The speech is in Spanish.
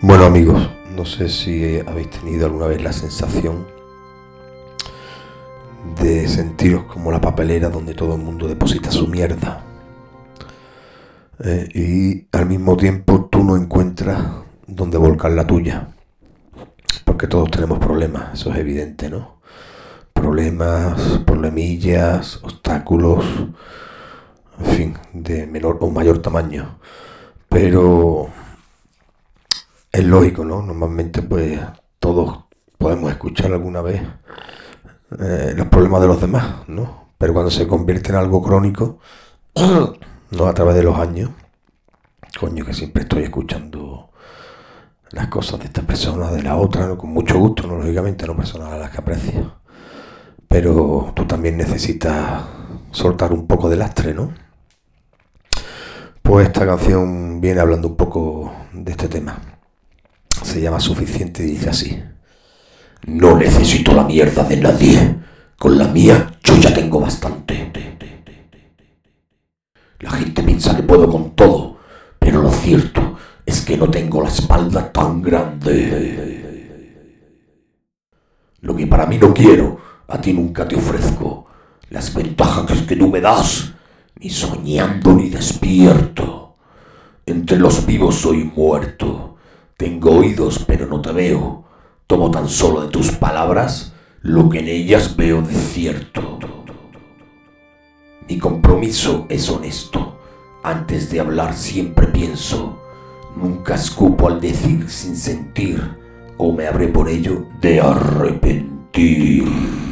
Bueno amigos, no sé si habéis tenido alguna vez la sensación de sentiros como la papelera donde todo el mundo deposita su mierda, y al mismo tiempo tú no encuentras dónde volcar la tuya, porque todos tenemos problemas, eso es evidente, ¿no? Problemas, problemillas, obstáculos, en fin, de menor o mayor tamaño, pero es lógico, ¿no? Normalmente pues todos podemos escuchar alguna vez los problemas de los demás, ¿no? Pero cuando se convierte en algo crónico, no a través de los años, coño, que siempre estoy escuchando las cosas de esta persona, de la otra, ¿no? Con mucho gusto, ¿no? Lógicamente, no personas a las que aprecio. Pero tú también necesitas soltar un poco de lastre, ¿no? Pues esta canción viene hablando un poco de este tema. Se llama Suficiente y dice así: no necesito la mierda de nadie. Con la mía yo ya tengo bastante. La gente piensa que puedo con todo, pero lo cierto es que no tengo la espalda tan grande. Lo que para mí no quiero, a ti nunca te ofrezco. Las ventajas que tú me das, ni soñando ni despierto. Entre los vivos soy muerto. Tengo oídos pero no te veo. Tomo tan solo de tus palabras lo que en ellas veo de cierto. Mi compromiso es honesto. Antes de hablar siempre pienso. Nunca escupo al decir sin sentir, o me habré por ello de arrepentir.